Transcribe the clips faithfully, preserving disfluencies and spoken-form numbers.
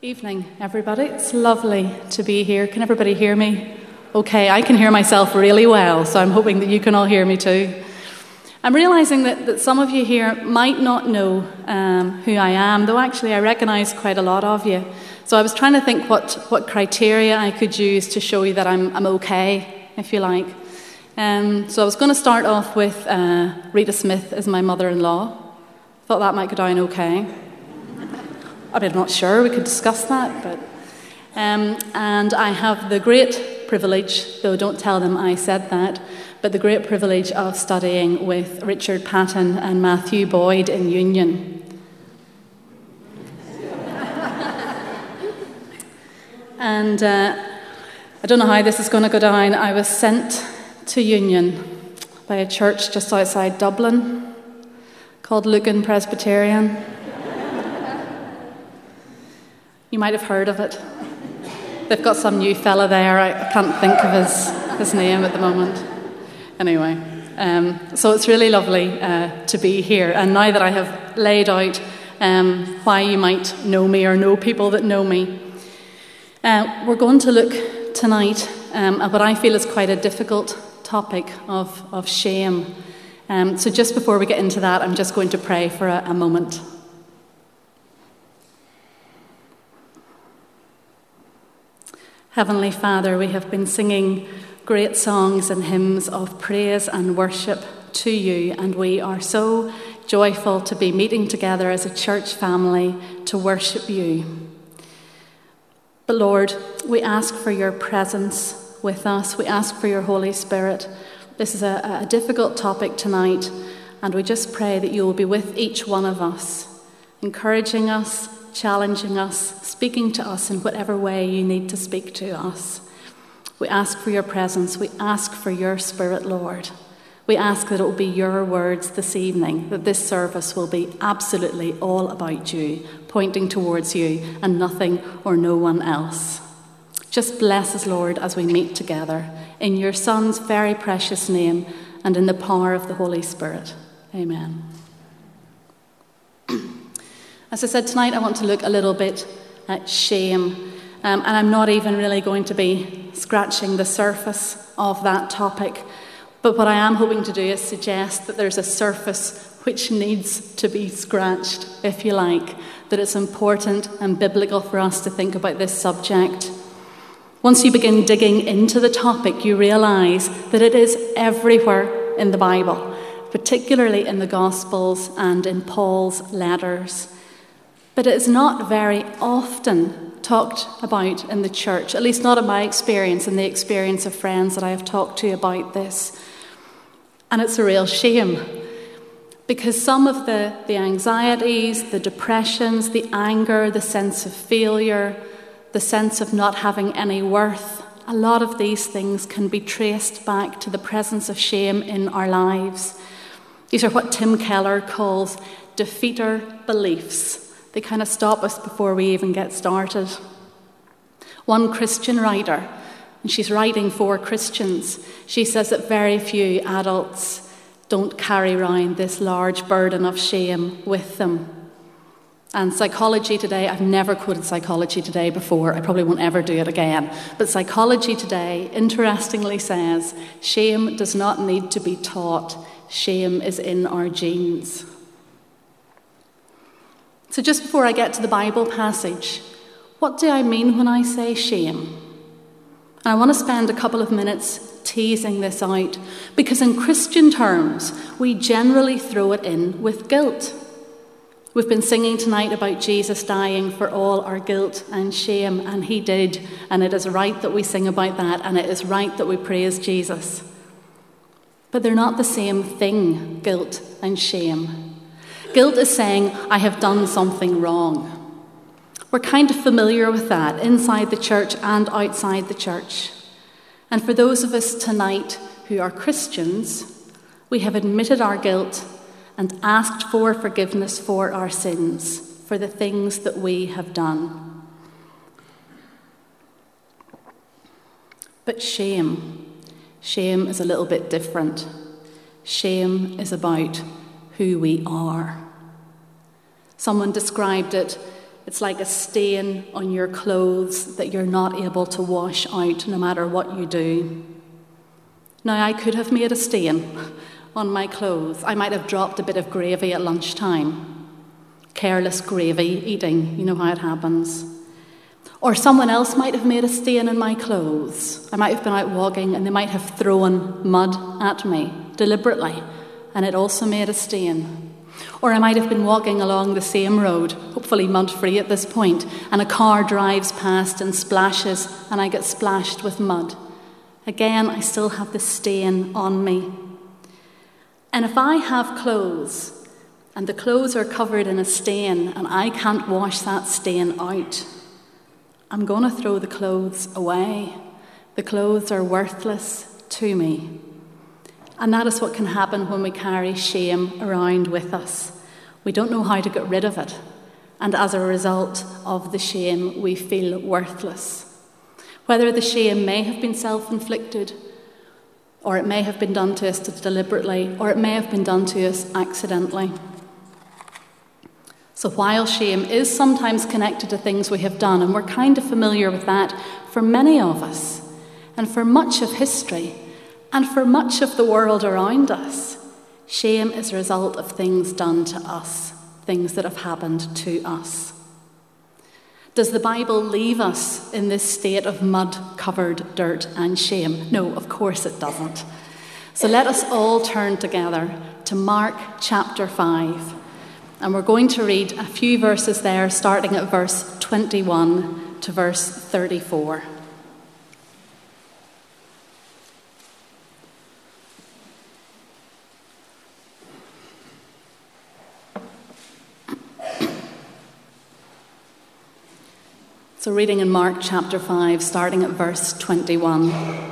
Evening, everybody. It's lovely to be here. Can everybody hear me? Okay, I can hear myself really well, so I'm hoping that you can all hear me too. I'm realising that, that some of you here might not know um, who I am, though actually I recognise quite a lot of you. So I was trying to think what, what criteria I could use to show you that I'm, I'm okay, if you like. Um, so I was going to start off with uh, Rita Smith as my mother-in-law. Thought that might go down okay. I mean, I'm not sure, we could discuss that, but... Um, and I have the great privilege, though don't tell them I said that, but the great privilege of studying with Richard Patton and Matthew Boyd in Union. And uh, I don't know how this is going to go down. I was sent to Union by a church just outside Dublin called Lucan Presbyterian. You might have heard of it. They've got some new fella there. I, I can't think of his, his name at the moment. Anyway, um, so it's really lovely uh, to be here. And now that I have laid out um, why you might know me or know people that know me, uh, we're going to look tonight um, at what I feel is quite a difficult topic of, of shame. Um, so just before we get into that, I'm just going to pray for a, a moment. Heavenly Father, we have been singing great songs and hymns of praise and worship to you, and we are so joyful to be meeting together as a church family to worship you. But Lord, we ask for your presence with us. We ask for your Holy Spirit. This is a, a difficult topic tonight, and we just pray that you will be with each one of us, encouraging us, challenging us, speaking to us in whatever way you need to speak to us. We ask for your presence. We ask for your Spirit, Lord. We ask that it will be your words this evening, that this service will be absolutely all about you, pointing towards you and nothing or no one else. Just bless us, Lord, as we meet together in your Son's very precious name and in the power of the Holy Spirit. Amen. As I said, tonight I want to look a little bit at shame, um, and I'm not even really going to be scratching the surface of that topic, but what I am hoping to do is suggest that there's a surface which needs to be scratched, if you like, that it's important and biblical for us to think about this subject. Once you begin digging into the topic, you realise that it is everywhere in the Bible, particularly in the Gospels and in Paul's letters. But it is not very often talked about in the church, at least not in my experience and the experience of friends that I have talked to about this. And it's a real shame, because some of the, the anxieties, the depressions, the anger, the sense of failure, the sense of not having any worth, a lot of these things can be traced back to the presence of shame in our lives. These are what Tim Keller calls defeater beliefs. They kind of stop us before we even get started. One Christian writer, and she's writing for Christians, she says that very few adults don't carry around this large burden of shame with them. And Psychology Today, I've never quoted Psychology Today before, I probably won't ever do it again, but Psychology Today interestingly says, shame does not need to be taught, shame is in our genes. So just before I get to the Bible passage, what do I mean when I say shame? And I want to spend a couple of minutes teasing this out, because in Christian terms, we generally throw it in with guilt. We've been singing tonight about Jesus dying for all our guilt and shame, and he did, and it is right that we sing about that, and it is right that we praise Jesus. But they're not the same thing, guilt and shame. Guilt is saying, I have done something wrong. We're kind of familiar with that inside the church and outside the church. And for those of us tonight who are Christians, we have admitted our guilt and asked for forgiveness for our sins, for the things that we have done. But shame, shame is a little bit different. Shame is about who we are. Someone described it It's like a stain on your clothes that you're not able to wash out no matter what you do. Now, I could have made a stain on my clothes. I might have dropped a bit of gravy at lunchtime. Careless gravy eating, you know how it happens. Or someone else might have made a stain in my clothes. I might have been out walking and they might have thrown mud at me deliberately, and it also made a stain. Or I might have been walking along the same road, hopefully mud-free at this point, and a car drives past and splashes, and I get splashed with mud. Again, I still have the stain on me. And if I have clothes, and the clothes are covered in a stain, and I can't wash that stain out, I'm going to throw the clothes away. The clothes are worthless to me. And that is what can happen when we carry shame around with us. We don't know how to get rid of it. And as a result of the shame, we feel worthless. Whether the shame may have been self-inflicted, or it may have been done to us deliberately, or it may have been done to us accidentally. So while shame is sometimes connected to things we have done, and we're kind of familiar with that for many of us, and for much of history, and for much of the world around us, shame is a result of things done to us, things that have happened to us. Does the Bible leave us in this state of mud-covered dirt and shame? No, of course it doesn't. So let us all turn together to Mark chapter five. And we're going to read a few verses there, starting at verse twenty-one to verse thirty-four. So reading in Mark chapter five, starting at verse twenty-one.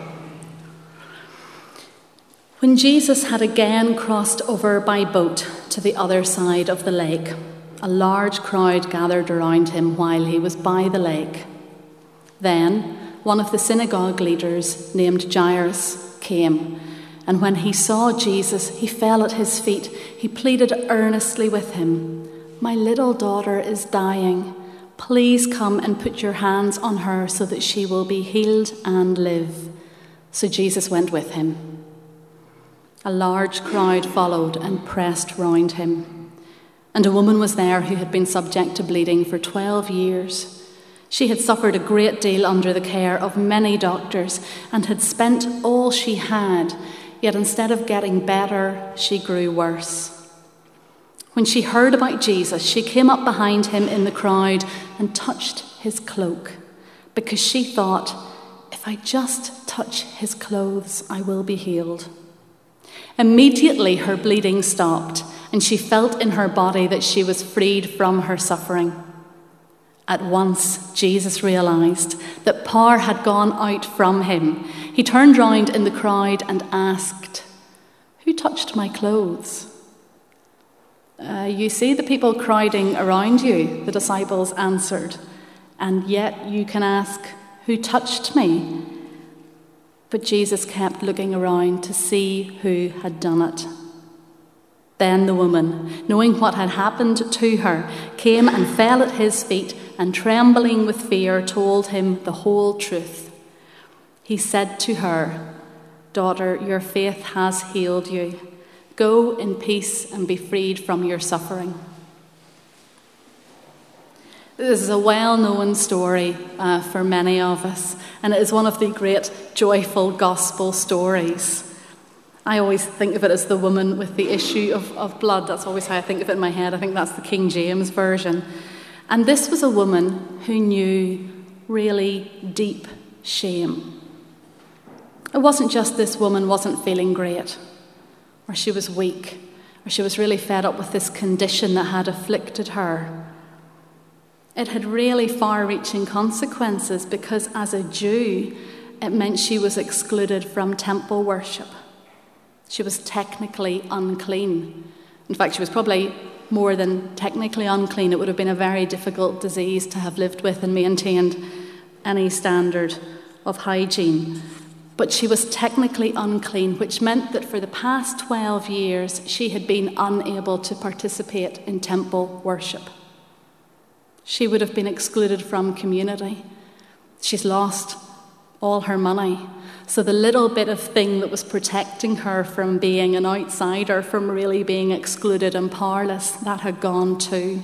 When Jesus had again crossed over by boat to the other side of the lake, a large crowd gathered around him while he was by the lake. Then one of the synagogue leaders, named Jairus, came, and when he saw Jesus, he fell at his feet. He pleaded earnestly with him, "My little daughter is dying. Please come and put your hands on her so that she will be healed and live." So Jesus went with him. A large crowd followed and pressed round him. And a woman was there who had been subject to bleeding for twelve years. She had suffered a great deal under the care of many doctors and had spent all she had, yet instead of getting better, she grew worse. When she heard about Jesus, she came up behind him in the crowd and touched his cloak, because she thought, "If I just touch his clothes, I will be healed." Immediately her bleeding stopped, and she felt in her body that she was freed from her suffering. At once, Jesus realized that power had gone out from him. He turned round in the crowd and asked, "Who touched my clothes?" Uh, you see the people crowding around you, the disciples answered, "and yet you can ask, 'Who touched me?'" But Jesus kept looking around to see who had done it. Then the woman, knowing what had happened to her, came and fell at his feet and, trembling with fear, told him the whole truth. He said to her, "Daughter, your faith has healed you. Go in peace and be freed from your suffering." This is a well-known story uh, for many of us, and it is one of the great joyful gospel stories. I always think of it as the woman with the issue of, of blood. That's always how I think of it in my head. I think that's the King James Version. And this was a woman who knew really deep shame. It wasn't just this woman wasn't feeling great, or she was weak, or she was really fed up with this condition that had afflicted her. It had really far-reaching consequences, because as a Jew, it meant she was excluded from temple worship. She was technically unclean. In fact, she was probably more than technically unclean. It would have been a very difficult disease to have lived with and maintained any standard of hygiene. But she was technically unclean, which meant that for the past twelve years, she had been unable to participate in temple worship. She would have been excluded from community. She's lost all her money. So the little bit of thing that was protecting her from being an outsider, from really being excluded and powerless, that had gone too.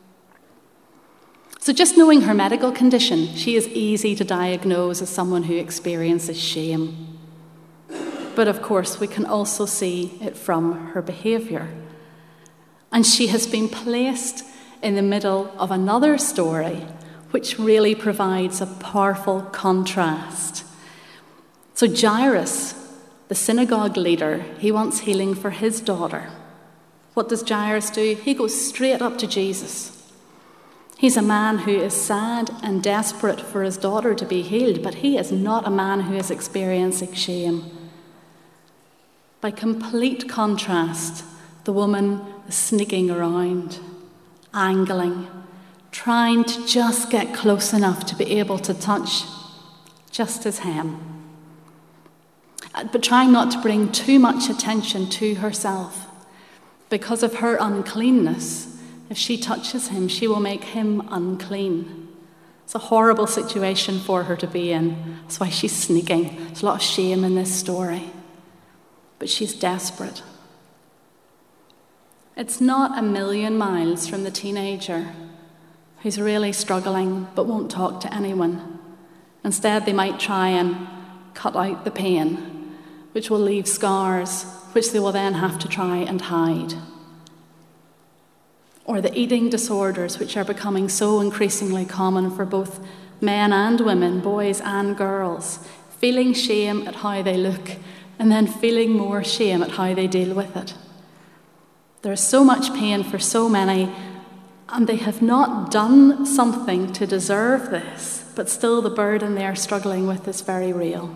So just knowing her medical condition, she is easy to diagnose as someone who experiences shame. But of course, we can also see it from her behaviour. And she has been placed in the middle of another story, which really provides a powerful contrast. So Jairus, the synagogue leader, he wants healing for his daughter. What does Jairus do? He goes straight up to Jesus. He's a man who is sad and desperate for his daughter to be healed, but he is not a man who is experiencing shame. By complete contrast, the woman is sneaking around, angling, trying to just get close enough to be able to touch just his hem, but trying not to bring too much attention to herself. Because of her uncleanness, if she touches him, she will make him unclean. It's a horrible situation for her to be in. That's why she's sneaking. There's a lot of shame in this story. But she's desperate. It's not a million miles from the teenager who's really struggling but won't talk to anyone. Instead, they might try and cut out the pain, which will leave scars, which they will then have to try and hide. Or the eating disorders, which are becoming so increasingly common for both men and women, boys and girls, feeling shame at how they look and then feeling more shame at how they deal with it. There is so much pain for so many, and they have not done something to deserve this, but still the burden they are struggling with is very real.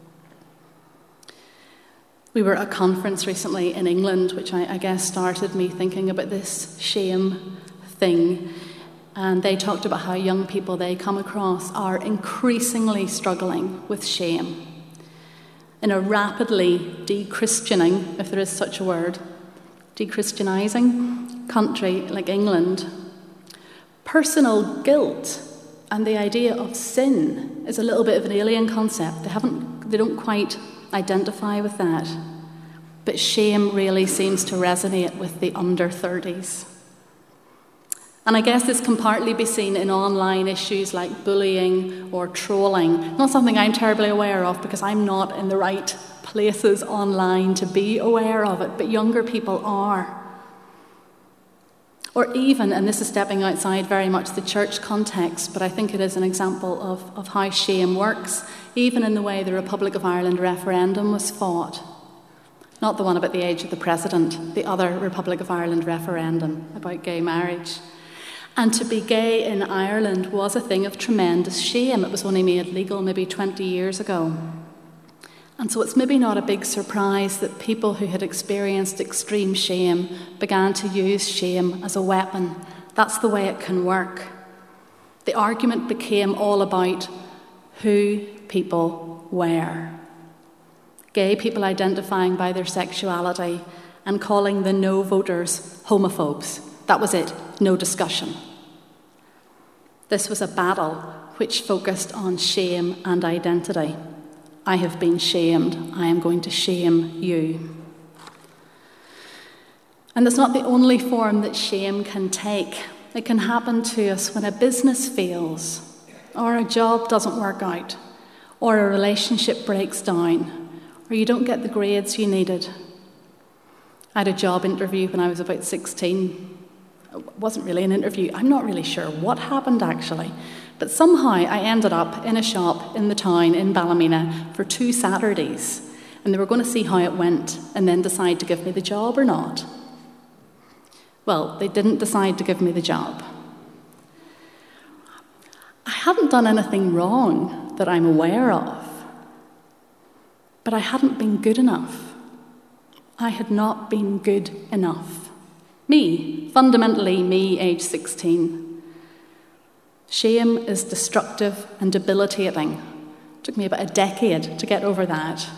We were at a conference recently in England, which I, I guess started me thinking about this shame thing. And they talked about how young people they come across are increasingly struggling with shame. In a rapidly de-Christianing, if there is such a word, de-Christianizing country like England, personal guilt and the idea of sin is a little bit of an alien concept. They haven't, they don't quite identify with that. But shame really seems to resonate with the under thirties. And I guess this can partly be seen in online issues like bullying or trolling. Not something I'm terribly aware of because I'm not in the right places online to be aware of it, but younger people are. Or even, and this is stepping outside very much the church context, but I think it is an example of, of how shame works, even in the way the Republic of Ireland referendum was fought. Not the one about the age of the president, the other Republic of Ireland referendum about gay marriage. And to be gay in Ireland was a thing of tremendous shame. It was only made legal maybe twenty years ago. And so it's maybe not a big surprise that people who had experienced extreme shame began to use shame as a weapon. That's the way it can work. The argument became all about who people were. Gay people identifying by their sexuality and calling the no voters homophobes. That was it, no discussion. This was a battle which focused on shame and identity. I have been shamed, I am going to shame you. And it's not the only form that shame can take. It can happen to us when a business fails, or a job doesn't work out, or a relationship breaks down, or you don't get the grades you needed. I had a job interview when I was about sixteen. It wasn't really an interview. I'm not really sure what happened, actually. But somehow I ended up in a shop in the town in Ballymena for two Saturdays. And they were going to see how it went and then decide to give me the job or not. Well, they didn't decide to give me the job. I hadn't done anything wrong that I'm aware of. But I hadn't been good enough. I had not been good enough. Me, fundamentally me, age sixteen. Shame is destructive and debilitating. It took me about a decade to get over that.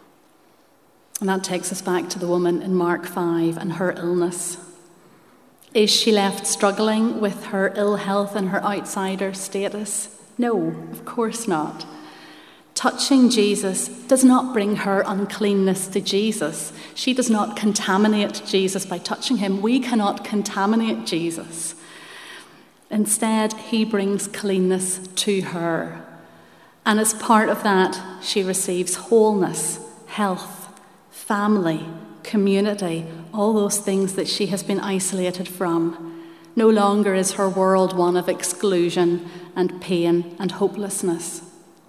And that takes us back to the woman in Mark five and her illness. Is she left struggling with her ill health and her outsider status? No, of course not. Touching Jesus does not bring her uncleanness to Jesus. She does not contaminate Jesus by touching him. We cannot contaminate Jesus. Instead, he brings cleanness to her. And as part of that, she receives wholeness, health, family, community, all those things that she has been isolated from. No longer is her world one of exclusion and pain and hopelessness.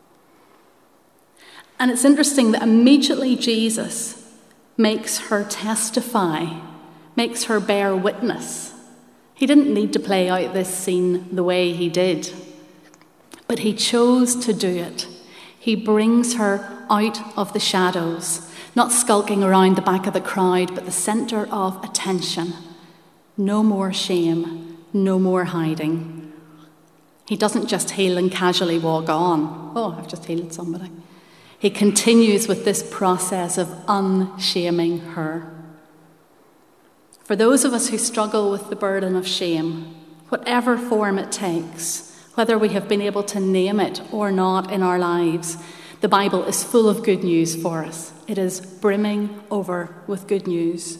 And it's interesting that immediately Jesus makes her testify, makes her bear witness. He didn't need to play out this scene the way he did, but he chose to do it. He brings her out of the shadows, not skulking around the back of the crowd, but the centre of attention. No more shame, no more hiding. He doesn't just heal and casually walk on. Oh, I've just healed somebody. He continues with this process of unshaming her. For those of us who struggle with the burden of shame, whatever form it takes, whether we have been able to name it or not in our lives, the Bible is full of good news for us. It is brimming over with good news.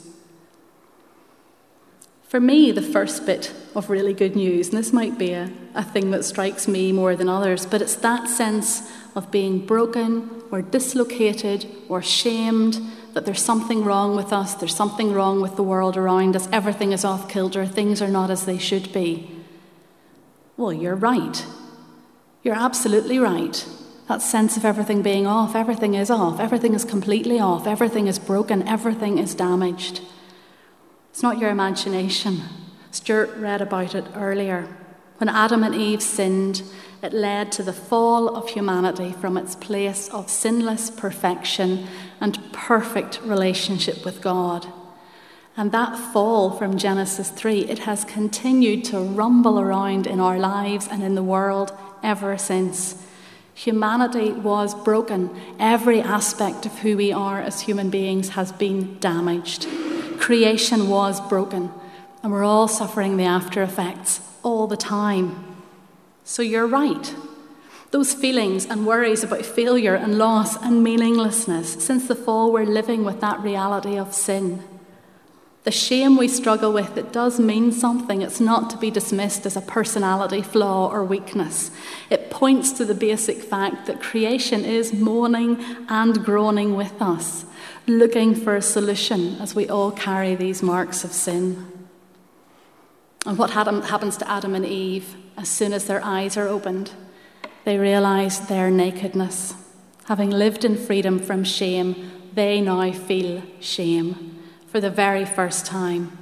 For me, the first bit of really good news, and this might be a, a thing that strikes me more than others, but it's that sense of being broken or dislocated or shamed, that there's something wrong with us, there's something wrong with the world around us, everything is off kilter, things are not as they should be. Well, you're right. You're absolutely right. That sense of everything being off, everything is off, everything is completely off, everything is broken, everything is damaged. It's not your imagination. Stuart read about it earlier. When Adam and Eve sinned, it led to the fall of humanity from its place of sinless perfection and perfect relationship with God. And that fall from Genesis three, it has continued to rumble around in our lives and in the world ever since. Humanity was broken. Every aspect of who we are as human beings has been damaged. Creation was broken, and we're all suffering the after effects all the time. So you're right. Those feelings and worries about failure and loss and meaninglessness, since the fall, we're living with that reality of sin. The shame we struggle with, it does mean something. It's not to be dismissed as a personality flaw or weakness. It points to the basic fact that creation is moaning and groaning with us, looking for a solution as we all carry these marks of sin. And what happens to Adam and Eve as soon as their eyes are opened? They realise their nakedness. Having lived in freedom from shame, they now feel shame for the very first time.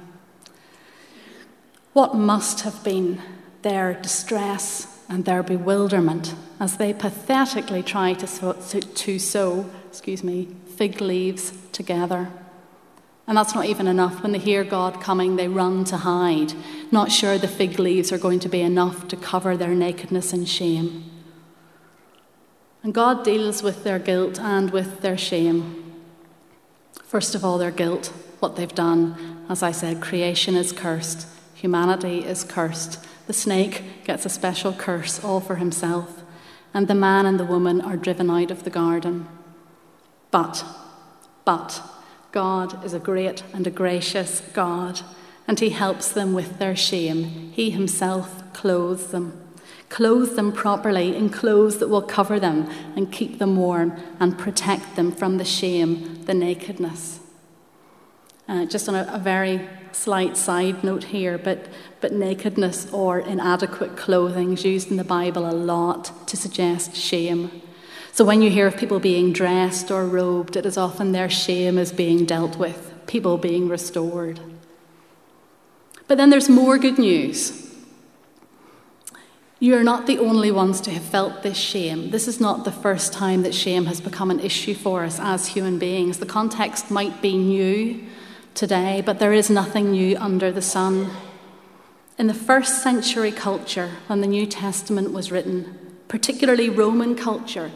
What must have been their distress and their bewilderment as they pathetically try to sew, to sew excuse me, fig leaves together. And that's not even enough. When they hear God coming, they run to hide, not sure the fig leaves are going to be enough to cover their nakedness and shame. And God deals with their guilt and with their shame. First of all, their guilt, what they've done. As I said, creation is cursed. Humanity is cursed. The snake gets a special curse all for himself. And the man and the woman are driven out of the garden. But, but, God is a great and a gracious God, and he helps them with their shame. He himself clothes them. Clothes them properly in clothes that will cover them and keep them warm and protect them from the shame, the nakedness. Uh, just on a, a very slight side note here, but, but nakedness or inadequate clothing is used in the Bible a lot to suggest shame. So when you hear of people being dressed or robed, it is often their shame is being dealt with, people being restored. But then there's more good news. You are not the only ones to have felt this shame. This is not the first time that shame has become an issue for us as human beings. The context might be new today, but there is nothing new under the sun. In the first century culture, when the New Testament was written, particularly Roman culture,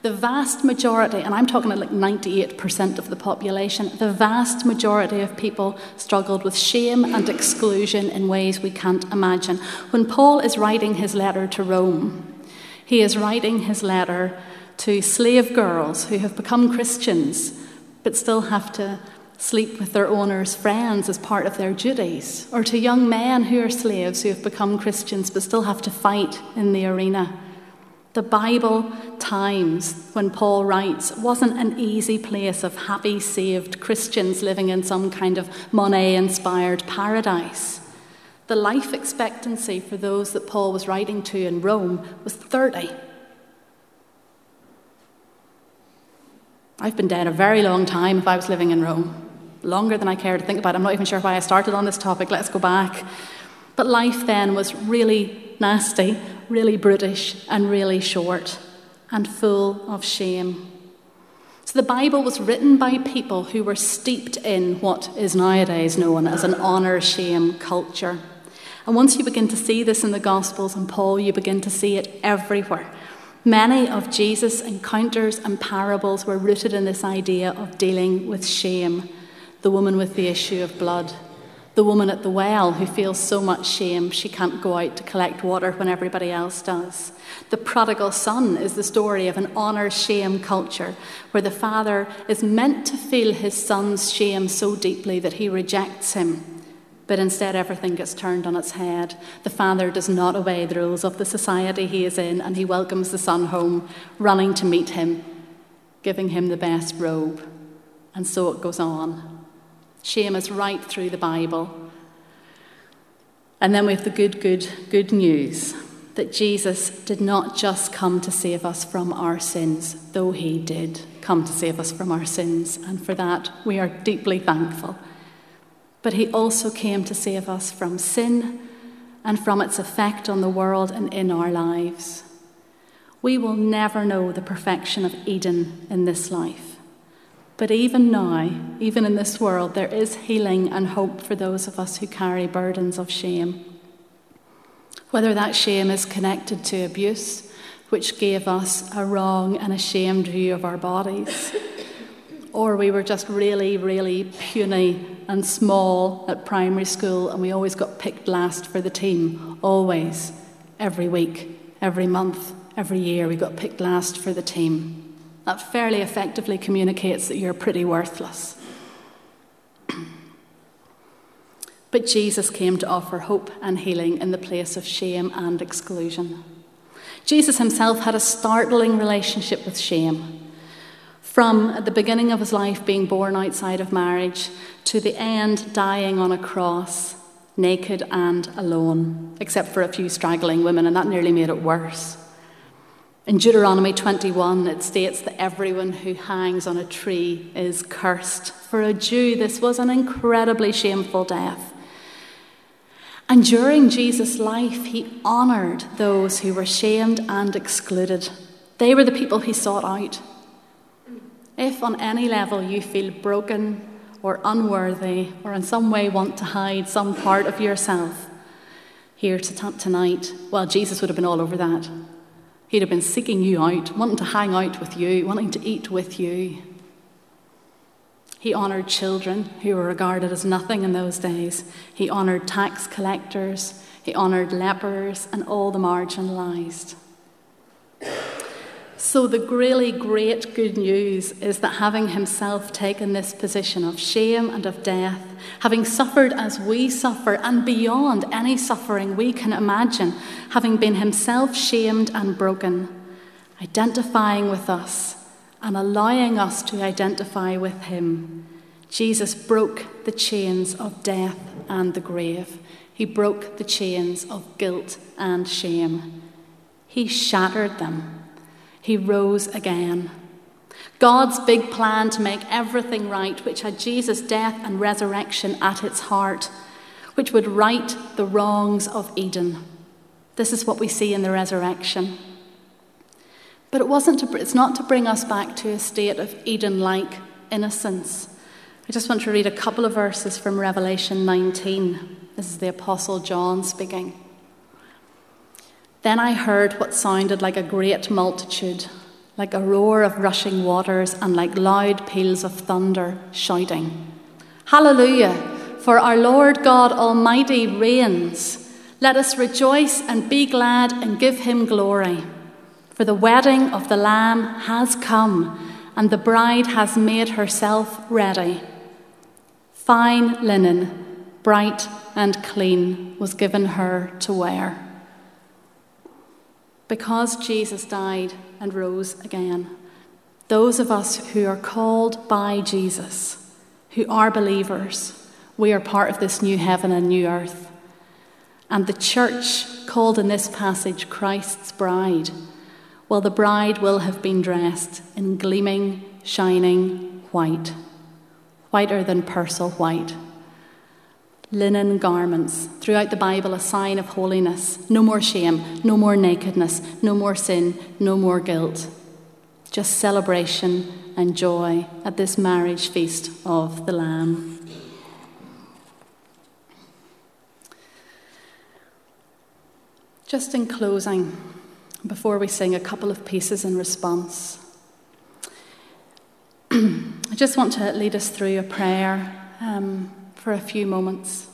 The vast majority, and I'm talking like ninety-eight percent of the population, the vast majority of people struggled with shame and exclusion in ways we can't imagine. When Paul is writing his letter to Rome, he is writing his letter to slave girls who have become Christians but still have to sleep with their owner's friends as part of their duties, or to young men who are slaves who have become Christians but still have to fight in the arena. The Bible times, when Paul writes, wasn't an easy place of happy, saved Christians living in some kind of Monet-inspired paradise. The life expectancy for those that Paul was writing to in Rome was thirty. I've been dead a very long time if I was living in Rome. Longer than I care to think about. I'm not even sure why I started on this topic. Let's go back. But life then was really nasty, really brutish, and really short, and full of shame. So the Bible was written by people who were steeped in what is nowadays known as an honour-shame culture. And once you begin to see this in the Gospels and Paul, you begin to see it everywhere. Many of Jesus' encounters and parables were rooted in this idea of dealing with shame. The woman with the issue of blood, the woman at the well who feels so much shame she can't go out to collect water when everybody else does. The prodigal son is the story of an honour-shame culture where the father is meant to feel his son's shame so deeply that he rejects him. But instead everything gets turned on its head. The father does not obey the rules of the society he is in, and he welcomes the son home, running to meet him, giving him the best robe. And so it goes on. Shame is right through the Bible. And then we have the good, good, good news that Jesus did not just come to save us from our sins, though he did come to save us from our sins, and for that we are deeply thankful. But he also came to save us from sin and from its effect on the world and in our lives. We will never know the perfection of Eden in this life. But even now, even in this world, there is healing and hope for those of us who carry burdens of shame. Whether that shame is connected to abuse, which gave us a wrong and ashamed view of our bodies, or we were just really, really puny and small at primary school and we always got picked last for the team, always, every week, every month, every year we got picked last for the team. That fairly effectively communicates that you're pretty worthless. But Jesus came to offer hope and healing in the place of shame and exclusion. Jesus himself had a startling relationship with shame. From at the beginning of his life being born outside of marriage to the end dying on a cross, naked and alone, except for a few straggling women, and that nearly made it worse. In Deuteronomy twenty-one, it states that everyone who hangs on a tree is cursed. For a Jew, this was an incredibly shameful death. And during Jesus' life, he honoured those who were shamed and excluded. They were the people he sought out. If on any level you feel broken or unworthy or in some way want to hide some part of yourself here tonight, well, Jesus would have been all over that. He'd have been seeking you out, wanting to hang out with you, wanting to eat with you. He honoured children who were regarded as nothing in those days. He honoured tax collectors. He honoured lepers and all the marginalised. So the really great good news is that having himself taken this position of shame and of death, having suffered as we suffer and beyond any suffering we can imagine, having been himself shamed and broken, identifying with us and allowing us to identify with him, Jesus broke the chains of death and the grave. He broke the chains of guilt and shame. He shattered them. He rose again. God's big plan to make everything right, which had Jesus' death and resurrection at its heart, which would right the wrongs of Eden. This is what we see in the resurrection. But it wasn't to, it's not to bring us back to a state of Eden-like innocence. I just want to read a couple of verses from Revelation nineteen. This is the Apostle John speaking. Then I heard what sounded like a great multitude, like a roar of rushing waters and like loud peals of thunder shouting, "Hallelujah, for our Lord God Almighty reigns. Let us rejoice and be glad and give him glory. For the wedding of the Lamb has come, and the bride has made herself ready. Fine linen, bright and clean, was given her to wear." Because Jesus died and rose again, those of us who are called by Jesus, who are believers, we are part of this new heaven and new earth. And the church, called in this passage Christ's bride, well, the bride will have been dressed in gleaming, shining white, whiter than pearl white. Linen garments, throughout the Bible a sign of holiness. No more shame, no more nakedness, no more sin, no more guilt. Just celebration and joy at this marriage feast of the Lamb. Just in closing, before we sing a couple of pieces in response, I just want to lead us through a prayer um, for a few moments.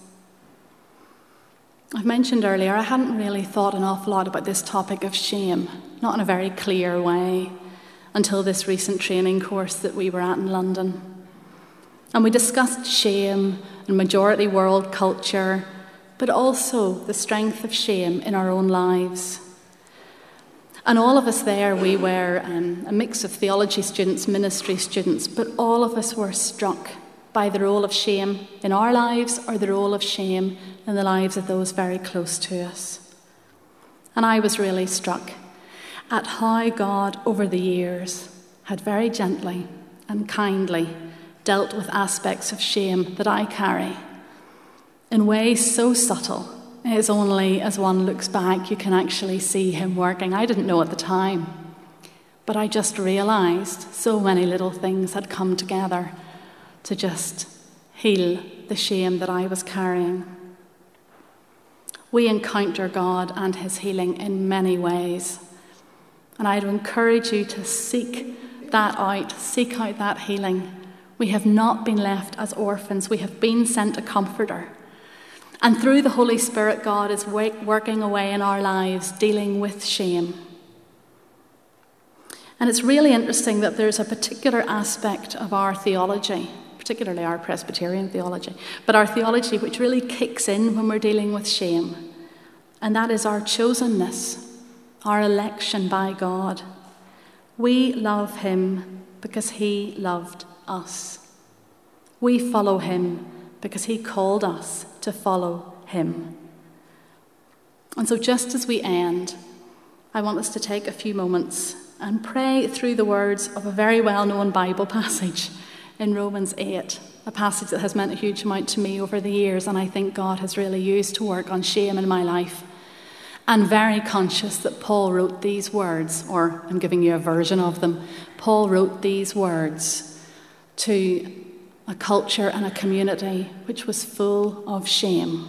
I've mentioned earlier, I hadn't really thought an awful lot about this topic of shame, not in a very clear way, until this recent training course that we were at in London. And we discussed shame and majority world culture, but also the strength of shame in our own lives. And all of us there, we were um, a mix of theology students, ministry students, but all of us were struck by the role of shame in our lives or the role of shame in the lives of those very close to us. And I was really struck at how God, over the years, had very gently and kindly dealt with aspects of shame that I carry in ways so subtle. It's only as one looks back you can actually see him working. I didn't know at the time, but I just realised so many little things had come together to just heal the shame that I was carrying. We encounter God and his healing in many ways, and I'd encourage you to seek that out, seek out that healing. We have not been left as orphans. We have been sent a comforter. And through the Holy Spirit, God is working away in our lives, dealing with shame. And it's really interesting that there's a particular aspect of our theology, particularly our Presbyterian theology, but our theology which really kicks in when we're dealing with shame. And that is our chosenness, our election by God. We love him because he loved us. We follow him because he called us to follow him. And so just as we end, I want us to take a few moments and pray through the words of a very well-known Bible passage in Romans eight, a passage that has meant a huge amount to me over the years, and I think God has really used to work on shame in my life. And very conscious that Paul wrote these words, or I'm giving you a version of them. Paul wrote these words to a culture and a community which was full of shame.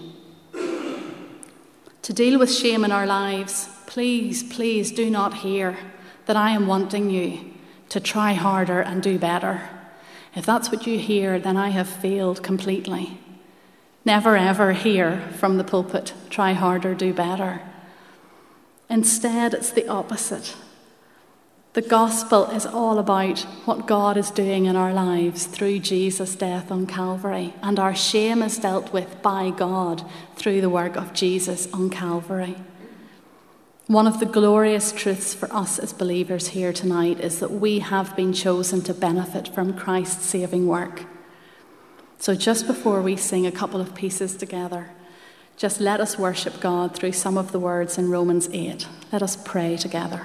To deal with shame in our lives, please, please do not hear that I am wanting you to try harder and do better. If that's what you hear, then I have failed completely. Never ever hear from the pulpit, try harder, do better. Instead, it's the opposite. The gospel is all about what God is doing in our lives through Jesus' death on Calvary, and our shame is dealt with by God through the work of Jesus on Calvary. One of the glorious truths for us as believers here tonight is that we have been chosen to benefit from Christ's saving work. So just before we sing a couple of pieces together, just let us worship God through some of the words in Romans eight. Let us pray together.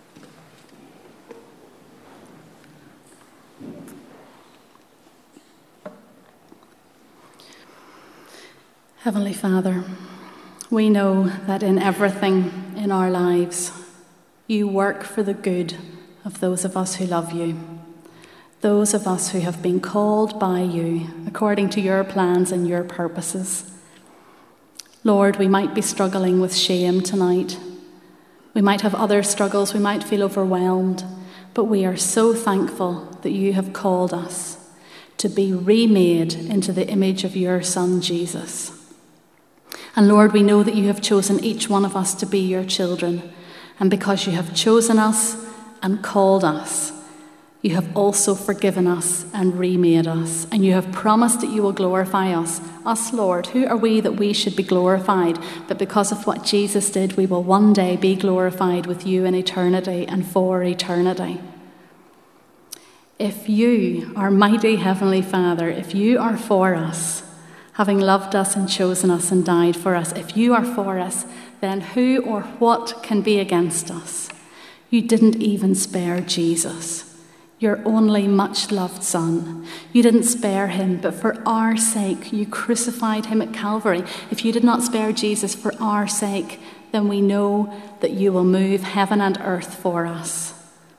Heavenly Father, we know that in everything in our lives, you work for the good of those of us who love you, those of us who have been called by you according to your plans and your purposes. Lord, we might be struggling with shame tonight. We might have other struggles. We might feel overwhelmed. but we are so thankful that you have called us to be remade into the image of your Son, Jesus. And Lord, we know that you have chosen each one of us to be your children. And because you have chosen us and called us, you have also forgiven us and remade us. And you have promised that you will glorify us. Us, Lord, who are we that we should be glorified? But because of what Jesus did, we will one day be glorified with you in eternity and for eternity. If you, our mighty Heavenly Father, if you are for us, having loved us and chosen us and died for us, if you are for us, then who or what can be against us? You didn't even spare Jesus, your only much-loved Son. You didn't spare him, but for our sake, you crucified him at Calvary. If you did not spare Jesus for our sake, then we know that you will move heaven and earth for us.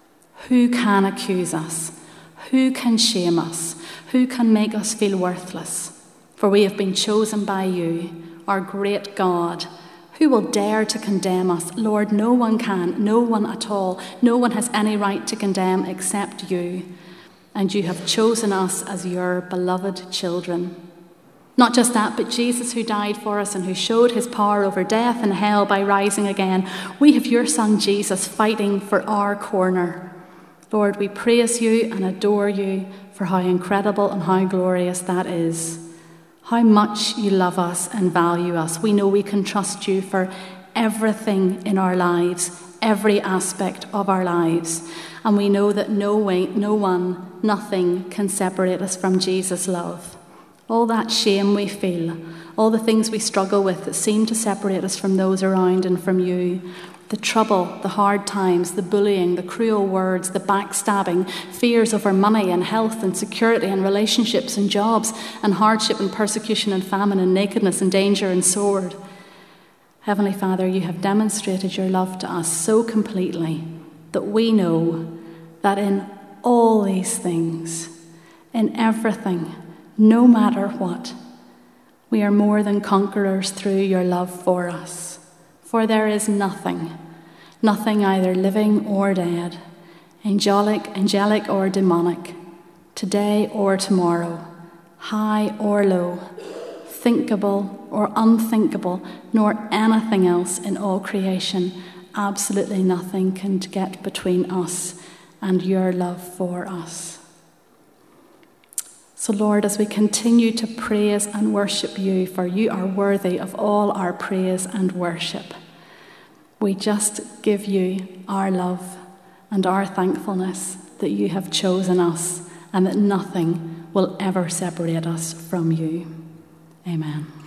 Who can accuse us? Who can shame us? Who can make us feel worthless? For we have been chosen by you, our great God. Who will dare to condemn us? Lord, no one can, no one at all. No one has any right to condemn except you. And you have chosen us as your beloved children. Not just that, but Jesus, who died for us and who showed his power over death and hell by rising again. We have your Son Jesus fighting for our corner. Lord, we praise you and adore you for how incredible and how glorious that is. How much you love us and value us. We know we can trust you for everything in our lives, every aspect of our lives. And we know that no way, no one, nothing can separate us from Jesus' love. All that shame we feel, all the things we struggle with that seem to separate us from those around and from you, the trouble, the hard times, the bullying, the cruel words, the backstabbing, fears over money and health and security and relationships and jobs and hardship and persecution and famine and nakedness and danger and sword. Heavenly Father, you have demonstrated your love to us so completely that we know that in all these things, in everything, no matter what, we are more than conquerors through your love for us. For there is nothing, nothing either living or dead, angelic, angelic or demonic, today or tomorrow, high or low, thinkable or unthinkable, nor anything else in all creation. Absolutely nothing can get between us and your love for us. So Lord, as we continue to praise and worship you, for you are worthy of all our praise and worship, we just give you our love and our thankfulness that you have chosen us and that nothing will ever separate us from you. Amen.